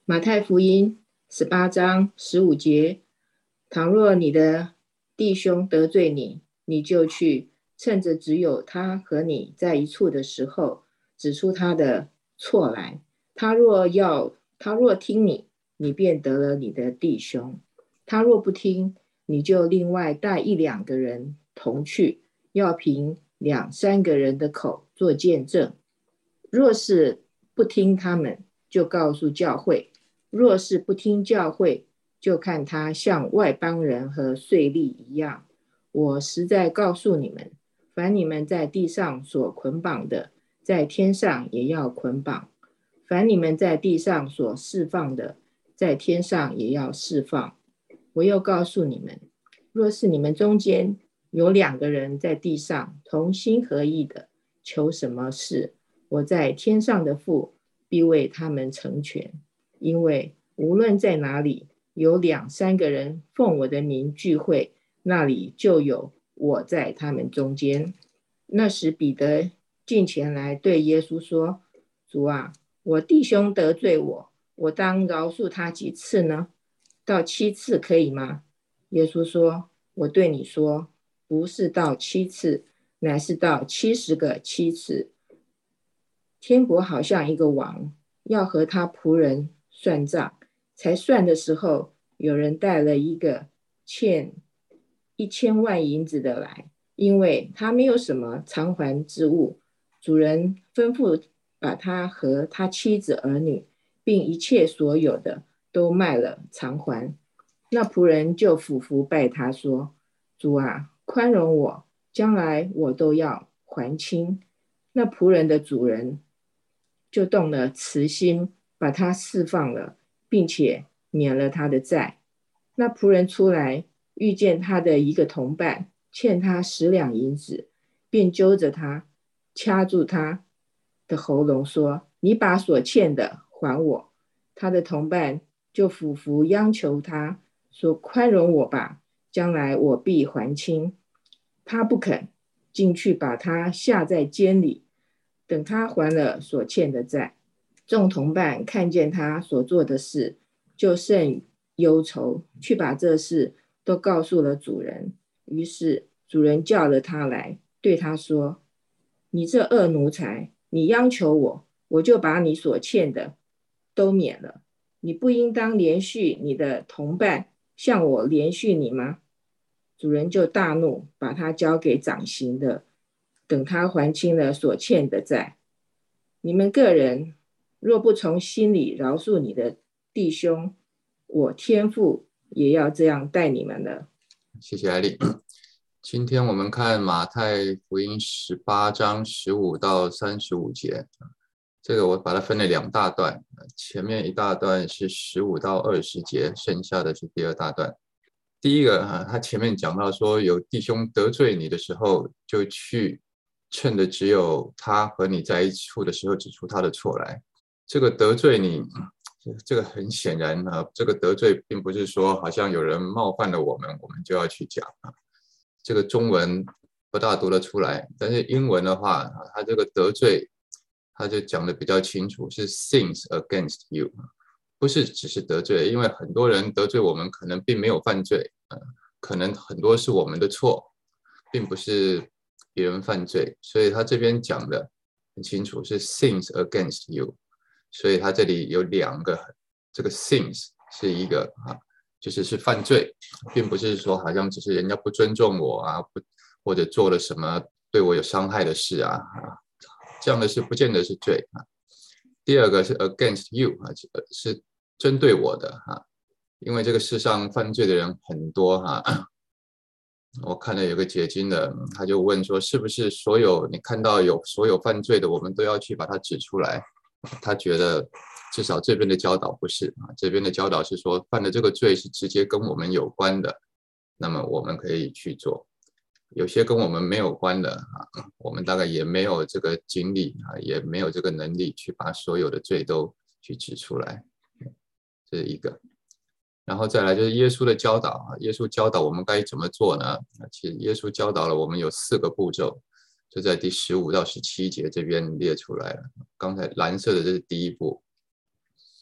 马太福音18章15节，倘若你的弟兄得罪你，你就去，趁着只有他和你在一处的时候，指出他的错来。他若听你，你便得了你的弟兄；他若不听，你就另外带1、2个人同去，要凭2、3个人的口做见证。若是不听他们，就告诉教会；若是不听教会，就看他像外邦人和税吏一样。我实在告诉你们，凡你们在地上所捆绑的，在天上也要捆绑；凡你们在地上所释放的，在天上也要释放。我又告诉你们，若是你们中间有2个人在地上同心合意的求什么事，我在天上的父必为他们成全。因为无论在哪里有2、3个人奉我的名聚会，那里就有我在他们中间。那时彼得近前来对耶稣说，主啊，我弟兄得罪我，我当饶恕他几次呢？到7次可以吗？耶稣说，我对你说，不是到7次，乃是到70个7次。天国好像一个王，要和他仆人算账，才算的时候，有人带了一个欠1000万银子的来，因为他没有什么偿还之物。主人吩咐把他和他妻子儿女，并一切所有的都卖了偿还。那仆人就俯伏拜他说，主啊，宽容我，将来我都要还清。那仆人的主人就动了慈心，把他释放了，并且免了他的债。那仆人出来，遇见他的一个同伴欠他10两银子，便揪着他，掐住他的喉咙，说，你把所欠的还我。他的同伴就俯伏央求他说，宽容我吧，将来我必还清。他不肯，进去把他下在监里，等他还了所欠的债。众同伴看见他所做的事，就甚忧愁，去把这事都告诉了主人。于是主人叫了他来，对他说，你这恶奴才，你央求我，我就把你所欠的都免了。你不应当连续你的同伴，向我连续你吗？主人就大怒，把他交给掌刑的，等他还清了所欠的债。你们个人若不从心里饶恕你的弟兄，我天父也要这样待你们了。 谢谢艾丽。今天我们看马太福音18章15到35节，这个我把它分了2大段，前面一大段是15到20节，剩下的是第2大段。第一个他前面讲到说，有弟兄得罪你的时候，就去趁着只有他和你在一处的时候，指出他的错来。这个得罪你，这个很显然这个得罪并不是说好像有人冒犯了我们就要去讲这个中文不大读得出来，但是英文的话，他这个得罪，他就讲得比较清楚，是 sins against you。不是只是得罪，因为很多人得罪我们可能并没有犯罪，可能很多是我们的错，并不是别人犯罪，所以他这边讲的很清楚，是 sins against you， 所以他这里有2个，这个 sins 是一个就是犯罪，并不是说好像只是人家不尊重我或者做了什么对我有伤害的事这样的事不见得是罪第2个是 against you 是针对我的因为这个世上犯罪的人很多我看到有个解经的，他就问说，是不是所有你看到有所有犯罪的，我们都要去把它指出来？他觉得至少这边的教导不是这边的教导是说，犯的这个罪是直接跟我们有关的，那么我们可以去做。有些跟我们没有关的我们大概也没有这个精力也没有这个能力去把所有的罪都去指出来，这是一个。然后再来就是耶稣的教导耶稣教导我们该怎么做呢？其实耶稣教导了我们有4个步骤，就在第15到17节这边列出来了。刚才蓝色的这是第一步，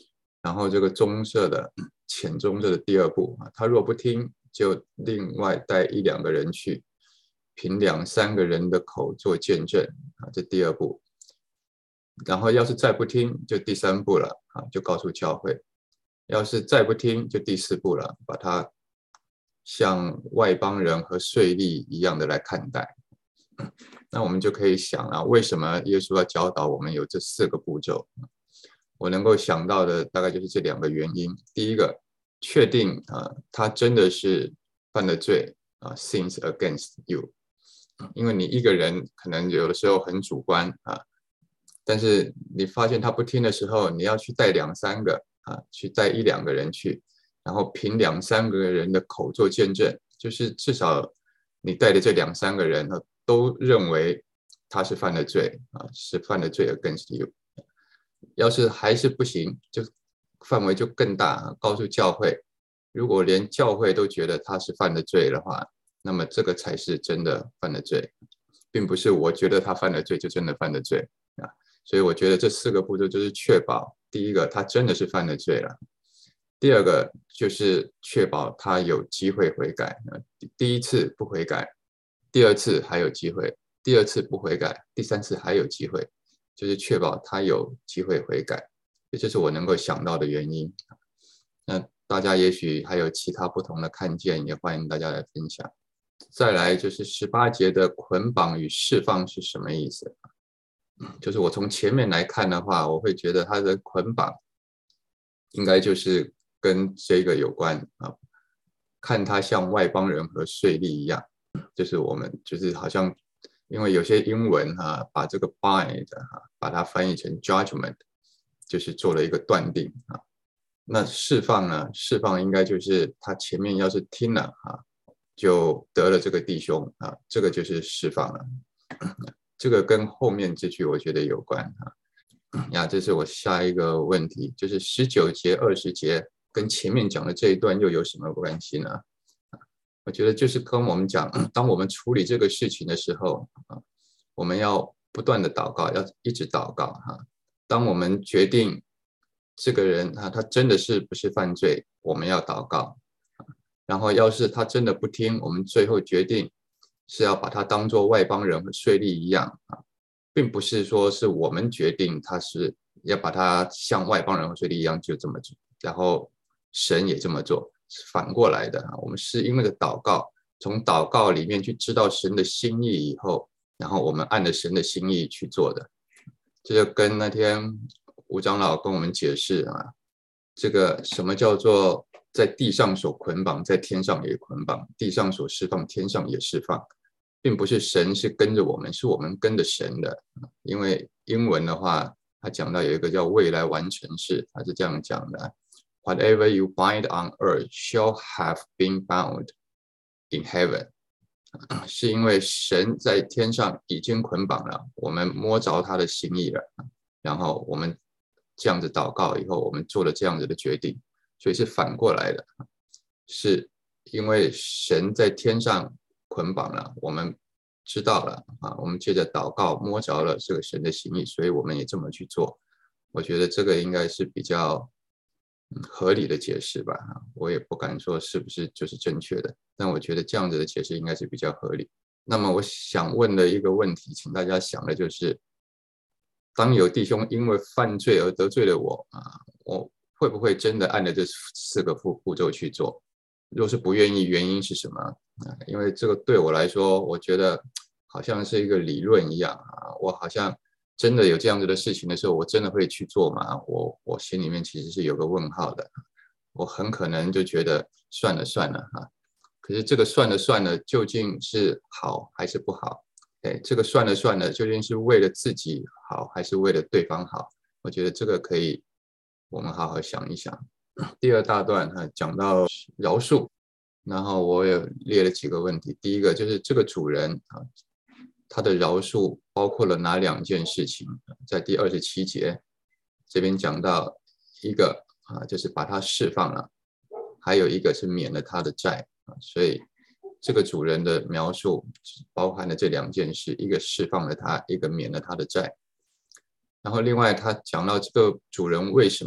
然后这个棕色的浅棕色的第二步啊，他若不听，就另外带一两个人去，凭两三个人的口做见证啊，这第二步。然后要是再不听，就第三步了啊，就告诉教会。要是再不听，就第四步了，把他像外邦人和税吏一样的来看待。那我们就可以想了，为什么耶稣要教导我们有这4个步骤？我能够想到的大概就是这2个原因。第一个，确定他真的是犯了罪sins against you， 因为你一个人可能有的时候很主观但是你发现他不听的时候，你要去带2、3个去带1、2个人去，然后凭2、3个人的口做见证，就是至少你带的这2、3个人都认为他是犯了罪是犯了罪 against you。要是还是不行，就范围就更大，告诉教会，如果连教会都觉得他是犯了罪的话，那么这个才是真的犯了罪，并不是我觉得他犯了罪就真的犯了罪所以我觉得这4个步骤就是确保，第一个他真的是犯了罪了，第二个就是确保他有机会悔改，第一次不悔改，第二次还有机会，第二次不悔改，第三次还有机会，就是确保他有机会悔改，这就是我能够想到的原因。那大家也许还有其他不同的看见，也欢迎大家来分享。再来就是18节的捆绑与释放是什么意思？就是我从前面来看的话，我会觉得他的捆绑应该就是跟这个有关看他像外邦人和税吏一样，就是我们就是好像因为有些英文把这个 bind 把它翻译成 judgment， 就是做了一个断定那释放呢？释放应该就是他前面要是听了就得了这个弟兄这个就是释放了。这个跟后面这句我觉得有关这是我下一个问题，就是19节、20节跟前面讲的这一段又有什么关系呢？我觉得就是跟我们讲，当我们处理这个事情的时候我们要不断的祷告，要一直祷告当我们决定这个人他真的是不是犯罪，我们要祷告。然后要是他真的不听，我们最后决定是要把他当作外邦人和税吏一样并不是说是我们决定他是要把他像外邦人和税吏一样就这么做，然后神也这么做，是反过来的我们是因为祷告，从祷告里面去知道神的心意以后，然后我们按着神的心意去做的。这就跟那天吴长老跟我们解释这个什么叫做在地上所捆绑，在天上也捆绑，地上所释放，天上也释放，并不是神是跟着我们，是我们跟着神的。因为英文的话，他讲到有一个叫未来完成式，他是这样讲的 ：Whatever you bind on earth shall have been bound in heaven。是因为神在天上已经捆绑了，我们摸着他的心意了，然后我们这样子祷告以后，我们做了这样子的决定，所以是反过来的，是因为神在天上捆绑了，我们知道了我们借着祷告摸着了这个神的心意，所以我们也这么去做。我觉得这个应该是比较合理的解释吧我也不敢说是不是就是正确的，但我觉得这样子的解释应该是比较合理。那么我想问的一个问题，请大家想的就是，当有弟兄因为犯罪而得罪了我我会不会真的按照这4个步骤去做？若是不愿意，原因是什么因为这个对我来说，我觉得好像是一个理论一样我好像真的有这样子的事情的时候，我真的会去做吗？我心里面其实是有个问号的，我很可能就觉得算了算了可是这个算了算了究竟是好还是不好？这个算了算了究竟是为了自己好还是为了对方好？我觉得这个可以我们好好想一想。第2大段讲到饶恕，然后我也列了几个问题。第一个就是这个主人他的饶恕包括了哪2件事情？在第27节这边讲到一个就是把他释放了，还有一个是免了他的债所以这个主人的描述包含了这2件事，一个释放了他，一个免了他的债。然后另外他讲到这个主人为什么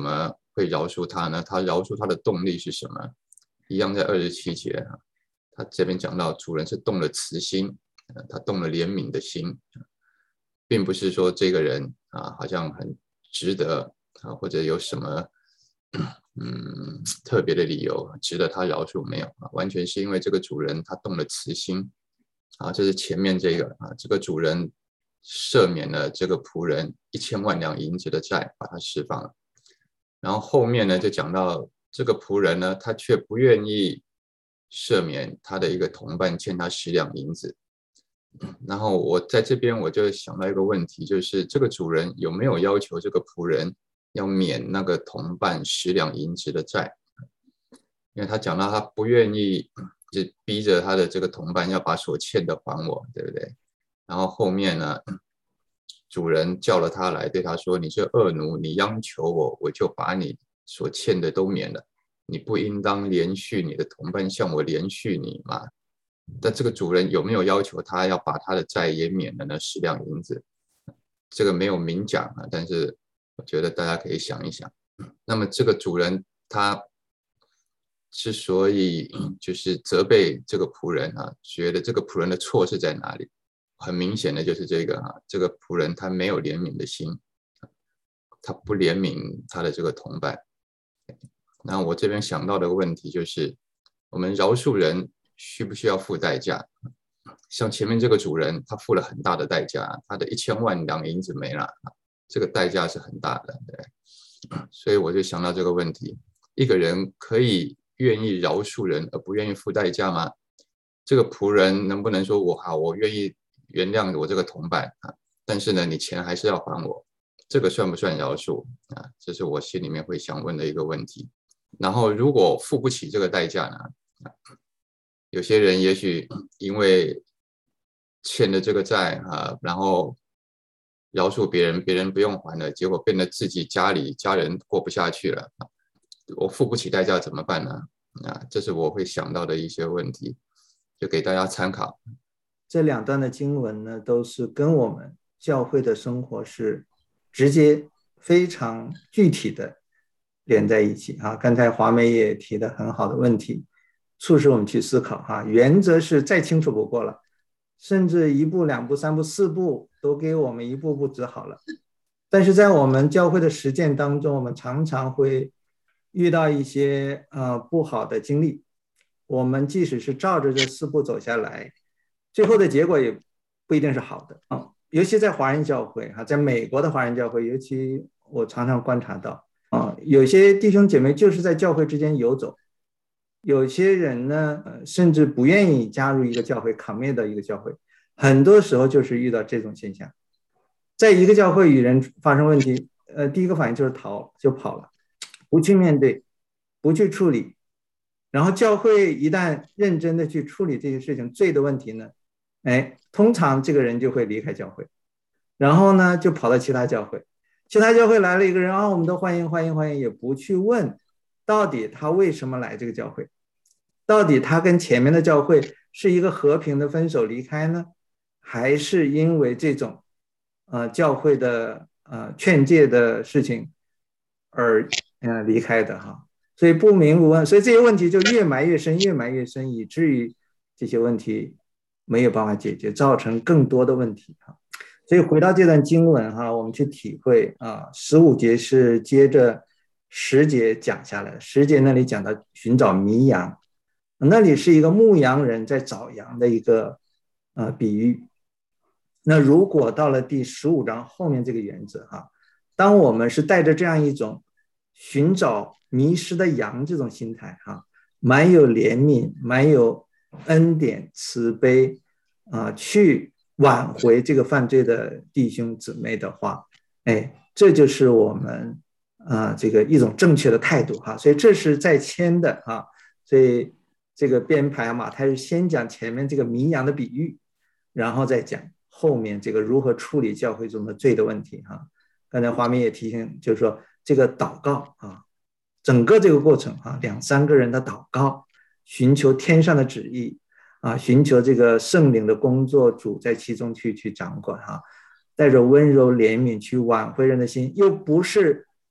会饶恕他呢？他饶恕他的动力是什么？一样在27节他这边讲到主人是动了慈心，他动了怜悯的心，并不是说这个人好像很值得或者有什么特别的理由值得他饶恕，没有完全是因为这个主人他动了慈心这是前面这个这个主人赦免了这个仆人1000万两银子的债，把他释放了。然后后面呢就讲到这个仆人呢，他却不愿意赦免他的一个同伴欠他10两银子。然后我在这边我就想到一个问题，就是这个主人有没有要求这个仆人要免那个同伴10两银子的债？因为他讲到他不愿意就逼着他的这个同伴要把所欠的还我，对不对？然后后面呢主人叫了他来，对他说：“你这恶奴，你央求我，我就把你所欠的都免了。你不应当连续你的同伴向我连续你吗？”但这个主人有没有要求他要把他的债也免了呢？10两银子，这个没有明讲但是我觉得大家可以想一想。那么这个主人他之所以就是责备这个仆人觉得这个仆人的错是在哪里？很明显的就是这个仆人他没有怜悯的心，他不怜悯他的这个同伴。那我这边想到的问题就是，我们饶恕人需不需要付代价？像前面这个主人，他付了很大的代价，他的1000万两银子没了，这个代价是很大的，对。所以我就想到这个问题：一个人可以愿意饶恕人而不愿意付代价吗？这个仆人能不能说我愿意原谅我这个同伴但是呢，你钱还是要还我，这个算不算饶恕这是我心里面会想问的一个问题。然后如果付不起这个代价呢，有些人也许因为欠了这个债然后饶恕别人，别人不用还了，结果变得自己家人过不下去了我付不起代价怎么办呢？这是我会想到的一些问题，就给大家参考。 这2段的经文呢，都是跟我们教会的生活是直接非常具体的连在一起刚才华梅也提的很好的问题，促使我们去思考原则是再清楚不过了，甚至1步2步3步4步都给我们一步步指好了。但是在我们教会的实践当中，我们常常会遇到一些不好的经历，我们即使是照着这4步走下来，最后的结果也不一定是好的尤其在华人教会在美国的华人教会，尤其我常常观察到有些弟兄姐妹就是在教会之间游走，有些人呢甚至不愿意加入一个教会，commit到一个教会，很多时候就是遇到这种现象，在一个教会与人发生问题第一个反应就是就跑了，不去面对，不去处理。然后教会一旦认真的去处理这些事情，罪的问题呢通常这个人就会离开教会，然后呢就跑到其他教会，其他教会来了一个人我们都欢迎欢迎欢迎，也不去问到底他为什么来这个教会，到底他跟前面的教会是一个和平的分手离开呢，还是因为这种教会的劝诫的事情而离开的所以不明不问，所以这些问题就越埋越深越埋越深，以至于这些问题没有办法解决，造成更多的问题所以回到这段经文我们去体会15节是接着10节讲下来的，10节那里讲到寻找迷羊，那里是一个牧羊人在找羊的一个比喻。那如果到了第15章后面这个原则当我们是带着这样一种寻找迷失的羊这种心态满有怜悯，满有恩典慈悲去挽回这个犯罪的弟兄姊妹的话这就是我们这个一种正确的态度所以这是在签的所以这个编排马太是先讲前面这个迷羊的比喻，然后再讲后面这个如何处理教会中的罪的问题刚才华明也提醒，就是说这个祷告整个这个过程2、3个人的祷告，寻求天上的旨意寻求这个圣灵的工作，主在其中去掌管带着温柔怜悯去挽回人的心，又不是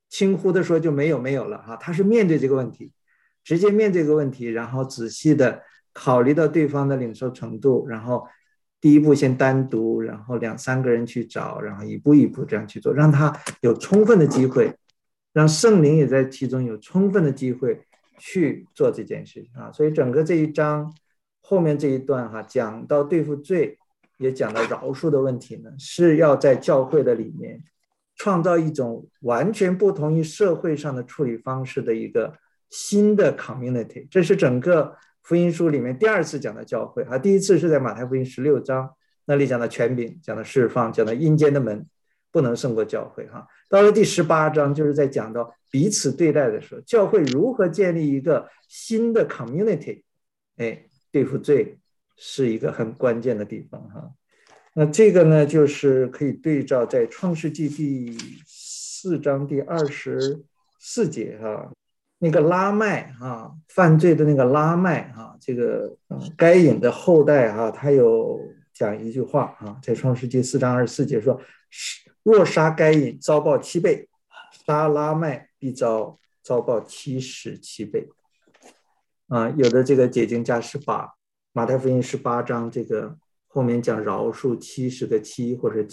轻忽的说就没有了哈，他是面对这个问题，直接面对这个问题，然后仔细的考虑到对方的领受程度，然后第一步先单独，然后2、3个人去找，然后一步一步这样去做，让他有充分的机会，让圣灵也在其中有充分的机会去做这件事情啊。所以整个这一章后面这一段哈，讲到对付罪，也讲到饶恕的问题呢，是要在教会的里面创造一种完全不同于社会上的处理方式的一个新的 community。 这是整个福音书里面第2次讲的教会啊，第一次是在马太福音16章那里讲的权柄，讲的释放，讲的阴间的门不能胜过教会哈。到了第18章就是在讲到彼此对待的时候，教会如何建立一个新的 community， 对付罪是一个很关键的地方哈。那这个呢，就是可以对照在创世纪第4章第24节哈，那个拉麦哈，犯罪的那个拉麦哈，这个该隐的后代哈，他有讲一句话啊，在创世纪4章24节说，若杀该隐，遭报7倍；杀拉麦，必遭报77倍。有的这个解经家是把马太福音18章这个后面讲饶恕70个7或者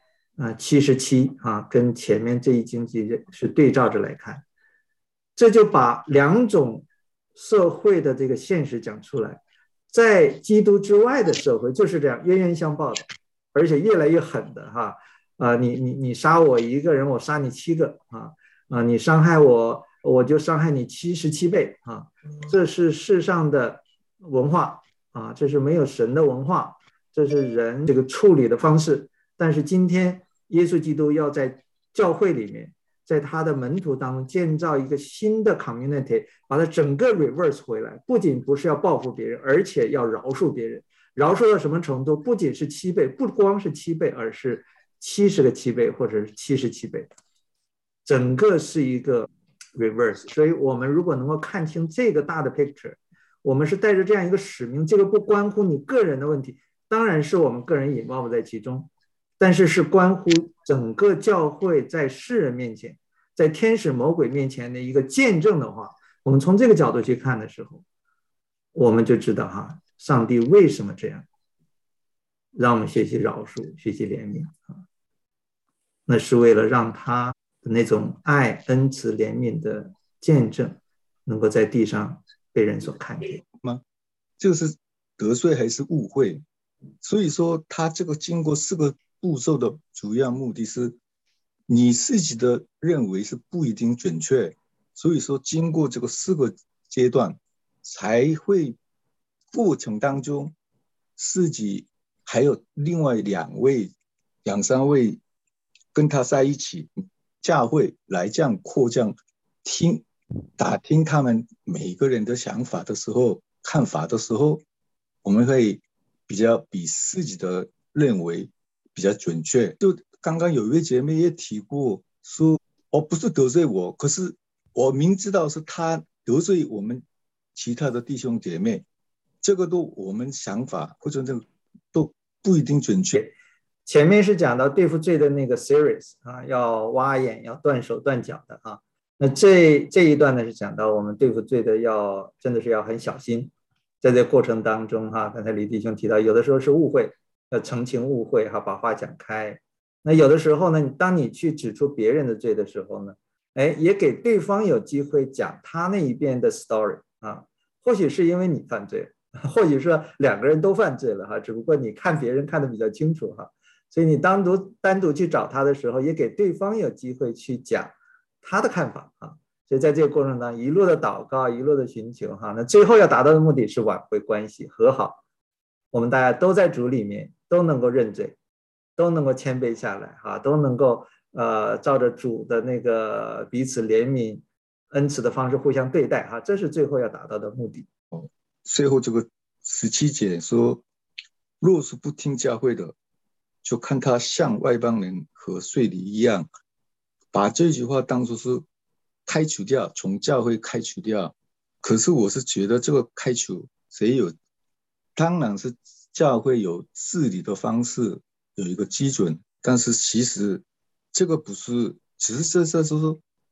77啊，跟前面这一经节是对照着来看，这就把2种社会的这个现实讲出来。在基督之外的社会就是这样冤冤相报的，而且越来越狠的哈。你杀我1个人，我杀你7个啊，你伤害我，我就伤害你77倍啊。这是世上的文化啊，这是没有神的文化，这是人这个处理的方式。但是今天耶稣基督要在教会里面，在他的门徒当中建造一个新的 community， 把它整个 reverse 回来，不仅不是要报复别人，而且要饶恕别人。饶恕到什么程度？不仅是7倍，不光是7倍，而是70个7倍或者是77倍，整个是一个 reverse。 所以我们如果能够看清这个大的 picture， 我们是带着这样一个使命，这个不关乎你个人的问题，当然是我们个人involve在其中，但是是关乎整个教会在世人面前，在天使魔鬼面前的一个见证的话，我们从这个角度去看的时候，我们就知道哈，上帝为什么这样，让我们学习饶恕，学习怜悯啊，那是为了让他的那种爱、恩慈、怜悯的见证能够在地上被人所看见吗？这个是得罪还是误会？所以说他这个经过4个步骤的主要目的是你自己的认为是不一定准确，所以说经过这个4个阶段才会过程当中自己还有另外2位2、3位跟他在一起教会来这样扩张打听他们每个人的想法的时候看法的时候，我们会比自己的认为比较准确。就刚刚有一位姐妹也提过说，不是得罪我，可是我明知道是他得罪我们其他的弟兄姐妹，这个都我们想法或者都不一定准确。 前面是讲到对付罪的那个 series 啊，要挖眼，要断手断脚的啊。那这一段呢是讲到我们对付罪的真的是要很小心，在这个过程当中哈，刚才李弟兄提到，有的时候是误会，要澄清误会哈，把话讲开。那有的时候呢，当你去指出别人的罪的时候呢，也给对方有机会讲他那一边的 story 啊，或许是因为你犯罪，或许说2个人都犯罪了哈，只不过你看别人看得比较清楚哈，所以你单独去找他的时候，也给对方有机会去讲他的看法啊。所以在这个过程当中，一路的祷告，一路的寻求哈，那最后要达到的目的是挽回关系，和好。我们大家都在主里面，都能够认罪，都能够谦卑下来哈，都能够照着主的那个彼此怜悯、恩慈的方式互相对待哈，这是最后要达到的目的。 最后这个17节说，若是不听教会的，就看他像外邦人和税吏一样，把这句话当作是开除掉，从教会开除掉。可是我是觉得这个开除当然是教会有治理的方式，有一个基准，但是其实这个不是，只是这就是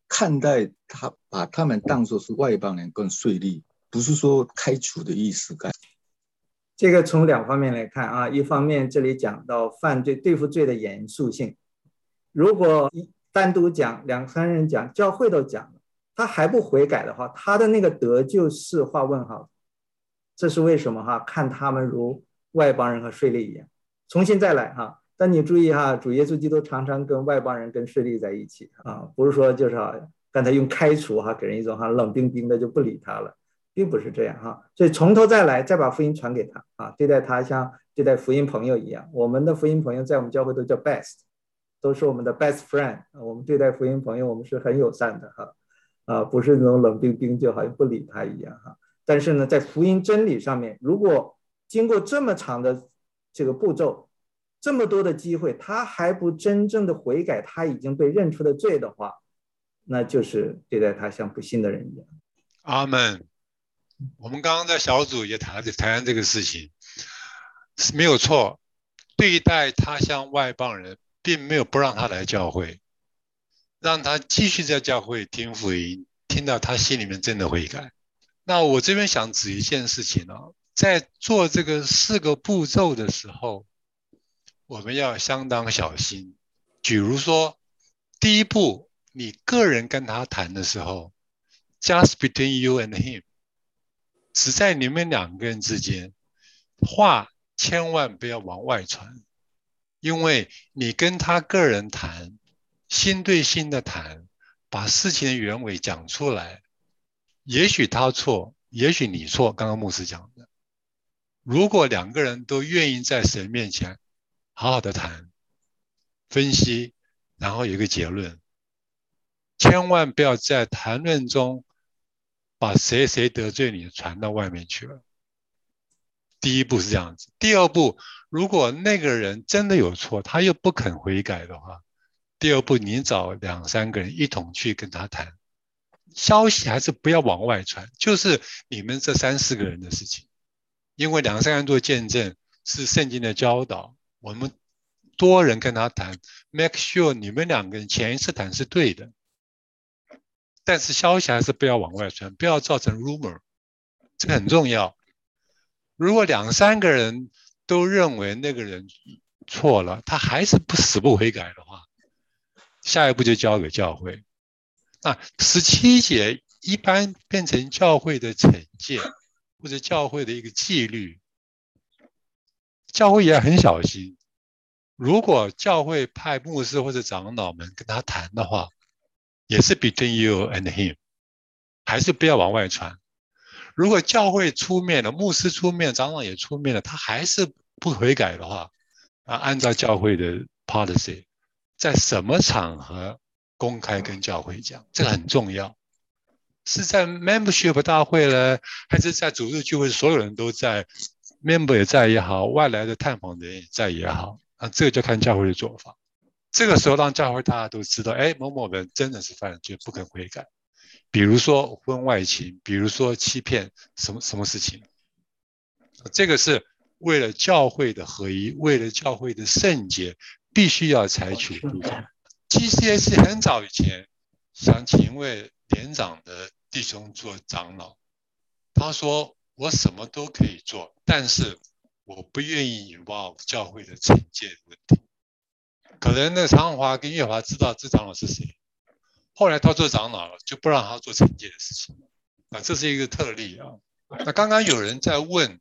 看待他，把他们当作是外邦人跟税吏，不是说开除的意思。 这个从两方面来看啊，一方面这里讲到犯罪对付罪的严肃性，如果单独讲两三人讲，教会都讲了，他还不悔改的话，他的那个得救是画问号。这是为什么哈？看他们如外邦人和税吏一样，重新再来哈。但你注意哈，主耶稣基督常常跟外邦人跟税吏在一起啊，不是说就是刚才用开除哈，给人一种冷冰冰的就不理他了，并不是这样哈。所以从头再来，再把福音传给他啊，对待他像对待福音朋友一样。我们的福音朋友在我们教会都叫 best， 都是我们的 best friend。我们对待福音朋友，我们是很友善的哈，不是那种冷冰冰就好像不理他一样哈。但是呢，在福音真理上面，如果经过这么长的这个步骤，这么多的机会，他还不真正的悔改，他已经被认出的罪的话，那就是对待他像不信的人一样。 阿们。我们刚刚在小组也谈这个事情，是没有错。对待他像外邦人，并没有不让他来教会，让他继续在教会听福音，听到他心里面真的悔改。那我这边想指一件事情在做这个4个步骤的时候，我们要相当小心。比如说，第一步，你个人跟他谈的时候 ，just between you and him， 只在你们2个人之间，话千万不要往外传，因为你跟他个人谈，心对心的谈，把事情的原委讲出来。也许他错，也许你错，刚刚牧师讲的。如果2个人都愿意在神面前好好的谈、分析，然后有一个结论，千万不要在谈论中把谁得罪你传到外面去了。第一步是这样子。第二步，如果那个人真的有错，他又不肯悔改的话，第二步你找2、3个人一同去跟他谈。消息还是不要往外传，就是你们这3、4个人的事情。因为2、3个人做见证是圣经的教导，我们多人跟他谈 make sure 你们2个人前一次谈是对的，但是消息还是不要往外传，不要造成 rumor， 这个很重要。如果2、3个人都认为那个人错了，他还是死不悔改的话，下一步就交给教会。那17节一般变成教会的惩戒，或者教会的一个纪律。教会也很小心，如果教会派牧师或者长老们跟他谈的话，也是 between you and him， 还是不要往外传。如果教会出面了，牧师出面，长老也出面了，他还是不悔改的话，按照教会的 policy， 在什么场合公开跟教会讲，这个很重要。是在 membership 大会呢，还是在主日聚会，所有人都在 member 也在也好，外来的探访人也在也好，这个就看教会的做法。这个时候让教会大家都知道，某某人真的是犯罪，不肯悔改。比如说婚外情，比如说欺骗，什么事情？这个是为了教会的合一，为了教会的圣洁，必须要采取的步骤。GCAC 很早以前想请一位年长的弟兄做长老，他说我什么都可以做，但是我不愿意involve教会的惩戒的问题。可能那常永华跟岳华知道这长老是谁，后来他做长老了，就不让他做惩戒的事情。这是一个特例啊。那刚刚有人在问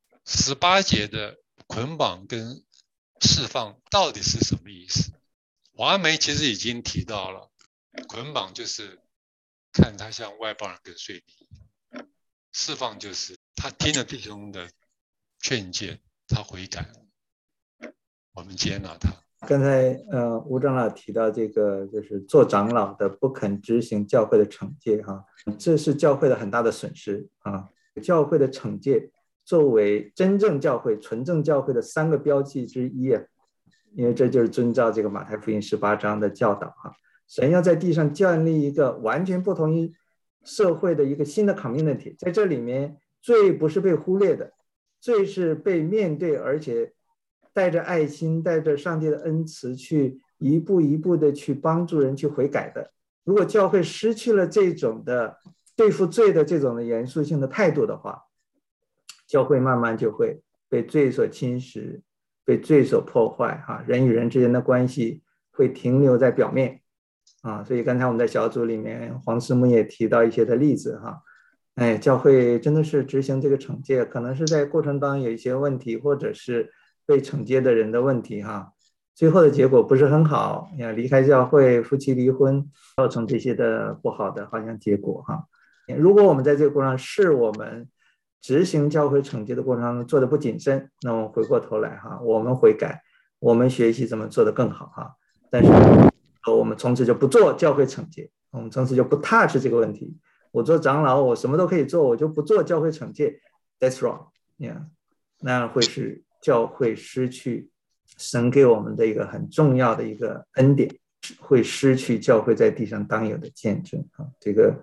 18节的捆绑跟释放到底是什么意思？华梅其实已经提到了，捆绑就是看他像外邦人跟税吏，释放就是他听了弟兄的劝诫，他悔改了，我们接纳他。 刚才吴长老提到这个，就是做长老的不肯执行教会的惩戒这是教会的很大的损失教会的惩戒作为真正教会、纯正教会的3个标记之一因为这就是遵照这个马太福音18章的教导神要在地上建立一个完全不同于社会的一个新的 community， 在这里面罪不是被忽略的，罪是被面对，而且带着爱心，带着上帝的恩慈去一步一步的去帮助人去悔改的。 如果教会失去了这种的对付罪的这种的严肃性的态度的话，教会慢慢就会被罪所侵蚀，被罪所破坏人与人之间的关系会停留在表面所以刚才我们在小组里面黄师母也提到一些的例子教会真的是执行这个惩戒，可能是在过程当中有一些问题，或者是被惩戒的人的问题最后的结果不是很好，离开教会，夫妻离婚，造成这些的不好的好像结果如果我们在这个过程上是我们执行教会惩戒的过程中做的不谨慎，那我们回过头来我们悔改，我们学习怎么做得更好但是我们从此就不做教会惩戒，我们从此就不 touch 这个问题。我做长老，我什么都可以做，我就不做教会惩戒 ，That's wrong， 那样会使教会失去神给我们的一个很重要的一个恩典，会失去教会在地上当有的见证这个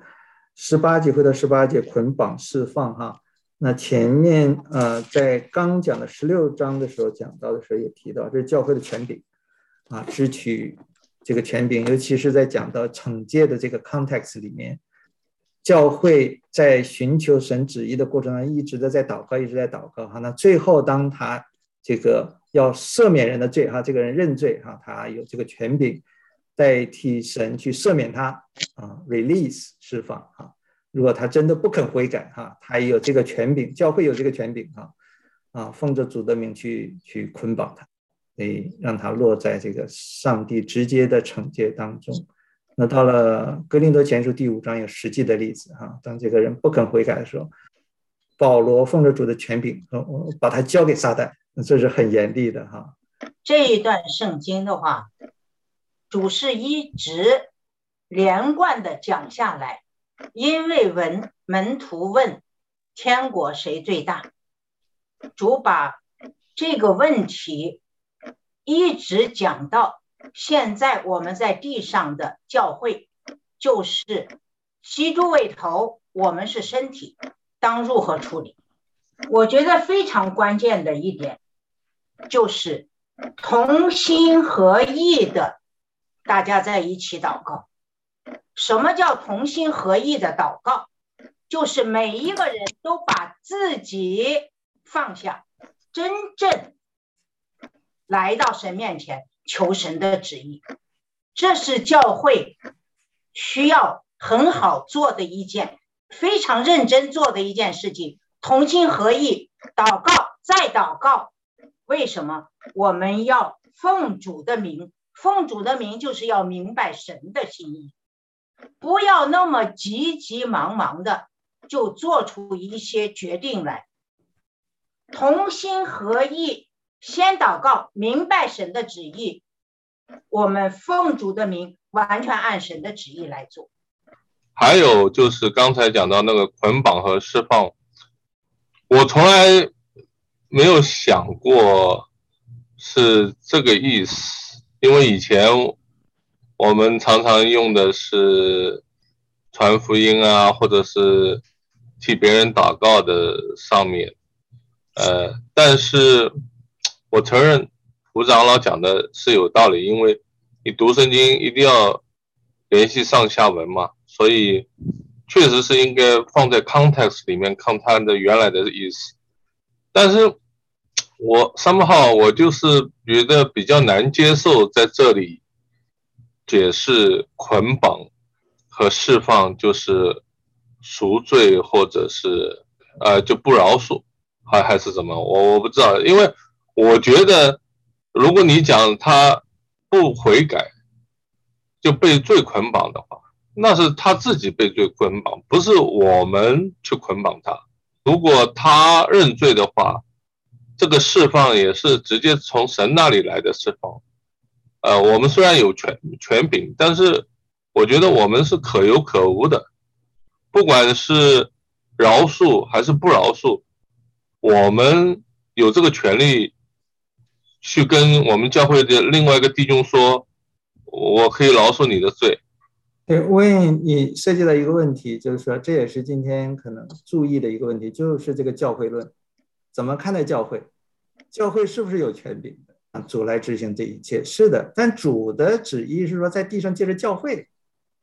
18节回到18节捆绑释放那前面在刚讲的16章的时候讲到的时候也提到，这是教会的权柄支取这个权柄，尤其是在讲到惩戒的这个 context 里面，教会在寻求神旨意的过程中一直在祷告，一直在祷告那最后当他这个要赦免人的罪这个人认罪他有这个权柄代替神去赦免他release 释放如果他真的不肯悔改他也有这个权柄，教会有这个权柄奉着主的名去捆绑他，所以让他落在这个上帝直接的惩戒当中。那到了哥林多前书第5章有实际的例子当这个人不肯悔改的时候，保罗奉着主的权柄把他交给撒旦，这是很严厉的这一段圣经的话，主是一直连贯的讲下来，因为门徒问天国谁最大，主把这个问题一直讲到现在我们在地上的教会，就是基督为头，我们是身体，当如何处理。我觉得非常关键的一点就是同心合意的大家在一起祷告。什么叫同心合意的祷告？就是每一个人都把自己放下，真正来到神面前求神的旨意。这是教会需要很好做的一件，非常认真做的一件事情，同心合意，祷告再祷告。为什么？我们要奉主的名，奉主的名就是要明白神的心意，不要那么急急忙忙的就做出一些决定来。同心合意，先祷告，明白神的旨意，我们奉主的名，完全按神的旨意来做。 还有就是刚才讲到那个捆绑和释放，我从来没有想过是这个意思，因为以前我们常常用的是传福音啊，或者是替别人祷告的上面，但是我承认胡长老讲的是有道理，因为你读圣经一定要联系上下文嘛，所以确实是应该放在 context 里面看它的原来的意思。但是我somehow我就是觉得比较难接受在这里解释捆绑和释放就是赎罪或者是就不饶恕还是怎么，我不知道，因为我觉得如果你讲他不悔改就被罪捆绑的话，那是他自己被罪捆绑，不是我们去捆绑他。如果他认罪的话，这个释放也是直接从神那里来的释放。我们虽然有权柄，但是我觉得我们是可有可无的，不管是饶恕还是不饶恕，我们有这个权利去跟我们教会的另外一个弟兄说，我可以饶恕你的罪。 对，问你涉及到一个问题，就是说这也是今天可能注意的一个问题，就是这个教会论，怎么看待教会？教会是不是有权柄的？主来执行这一切，是的，但主的旨意是说在地上借着教会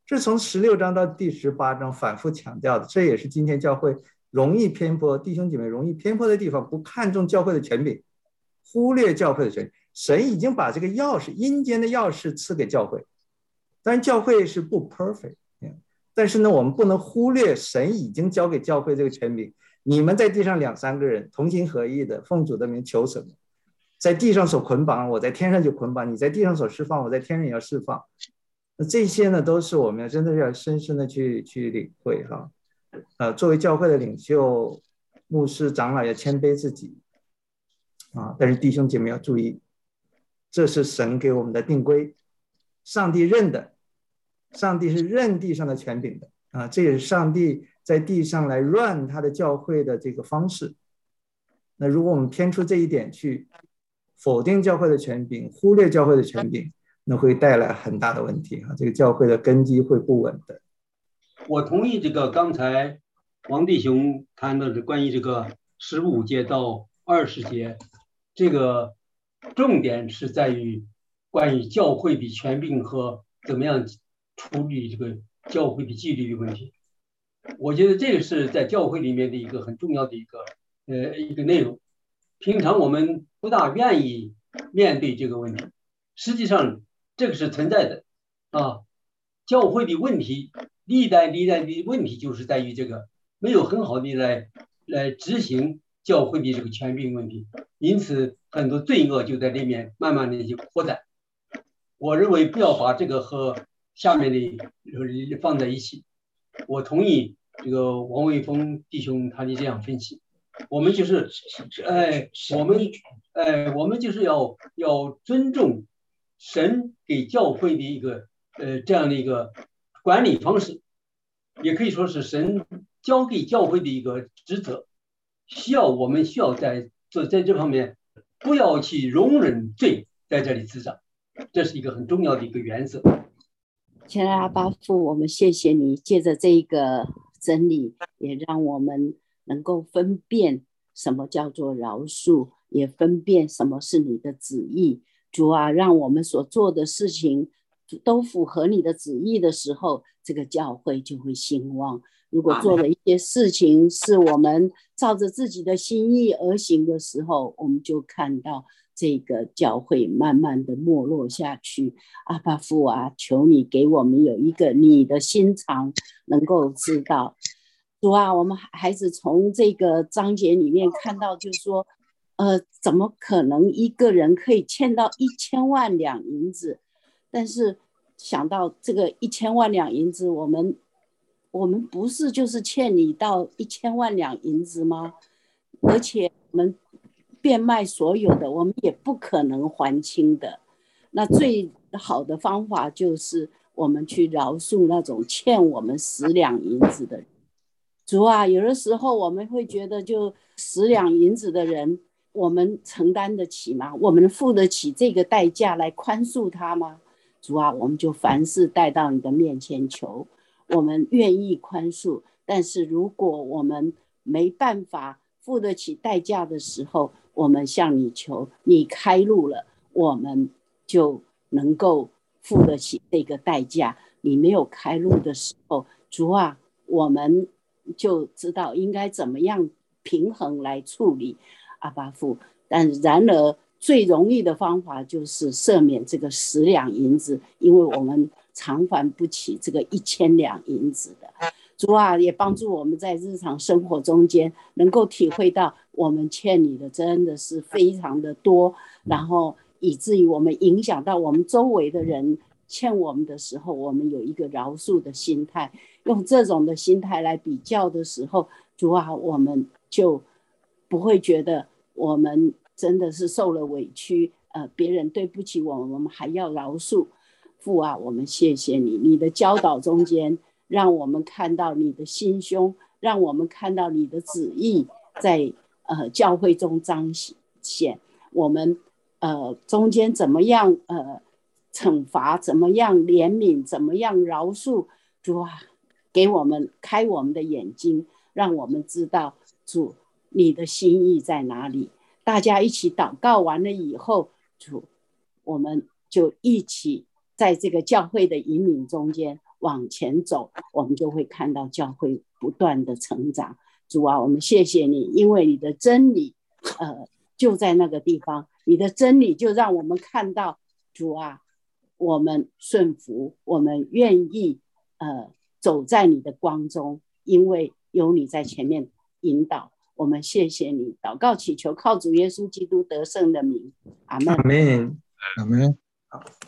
这从16章到第18章反复强调的，这也是今天教会容易偏颇，弟兄姐妹容易偏颇的地方，不看重教会的权柄，忽略教会的权柄。神已经把这个钥匙，阴间的钥匙赐给教会，当然教会是不 perfect， 但是呢，我们不能忽略神已经交给教会这个权柄。你们在地上2、3个人同心合意的奉主的名求什么，在地上所捆绑，我在天上就捆绑；你在地上所释放，我在天上也要释放。那这些呢，都是我们真的要深深的去领会哈。作为教会的领袖、牧师、长老要谦卑自己啊，但是弟兄姐妹要注意，这是神给我们的定规，上帝认的，上帝是认地上的权柄的啊，这也是上帝在地上来 run 他的教会的这个方式。那如果我们偏出这一点去否定教会的权柄，忽略教会的权柄，那会带来很大的问题啊，这个教会的根基会不稳的。 我同意这个刚才王弟兄谈的关于这个15节到20节，这个重点是在于关于教会的权柄和怎么样处理这个教会的纪律的问题。我觉得这个是在教会里面的一个很重要的一个内容。平常我们不大愿意面对这个问题，实际上这个是存在的啊。教会的问题，历代的问题就是在于这个没有很好的来执行教会的这个权柄问题，因此很多罪恶就在里面慢慢的就扩展。我认为不要把这个和下面的放在一起。我同意这个王卫峰弟兄他的这样分析，我们就是我们就是要尊重神给教会的一个这样的一个管理方式，也可以说是神交给教会的一个职责，我们需要在这方面不要去容忍罪在这里滋长，这是一个很重要的一个原则。 亲爱的阿爸父，我们谢谢你，借着这个真理，也让我们能够分辨什么叫做饶恕，也分辨什么是你的旨意。主啊，让我们所做的事情都符合你的旨意的时候，这个教会就会兴旺。如果做了一些事情是我们照着自己的心意而行的时候，我们就看到这个教会慢慢的没落下去。阿爸父啊，求你给我们有一个你的心肠，能够知道。主啊，我们孩子从这个章节里面看到，就是说怎么可能一个人可以欠到1000万两银子？但是想到这个1000万两银子，我们不是就是欠你到1000万两银子吗？而且我们变卖所有的，我们也不可能还清的。那最好的方法就是我们去饶恕那种欠我们10两银子的人。主啊，有的时候我们会觉得就10两银子的人，我们承担得起吗？我们付得起这个代价来宽恕他吗？主啊，我们就凡事带到你的面前求，我们愿意宽恕。但是如果我们没办法付得起代价的时候，我们向你求，你开路了，我们就能够付得起这个代价。你没有开路的时候，主啊，我们就知道应该怎么样平衡来处理。阿爸父，但然而最容易的方法就是赦免这个10两银子，因为我们偿还不起这个1000两银子的。主啊，也帮助我们在日常生活中间能够体会到我们欠你的真的是非常的多，然后以至于我们影响到我们周围的人欠我们的时候，我们有一个饶恕的心态，用这种的心态来比较的时候，主啊，我们就不会觉得我们真的是受了委屈，别人对不起我们，我们还要饶恕。父啊，我们谢谢你，你的教导中间让我们看到你的心胸，让我们看到你的旨意在教会中彰显。我们中间怎么样惩罚，怎么样怜悯，怎么样饶恕。主啊，给我们开我们的眼睛，让我们知道主你的心意在哪里。大家一起祷告完了以后，主，我们就一起在这个教会的引领中间， 往前走，我们就会看到教会不断的成长。主啊，我们谢谢你，因为你的真理就在那个地方，你的真理就让我们看到，主啊，我们顺服，我们愿意走在你的光中，因为有你在前面引导。我们谢谢你，祷告祈求靠主耶稣基督得胜的名，阿们。 阿们。 阿们。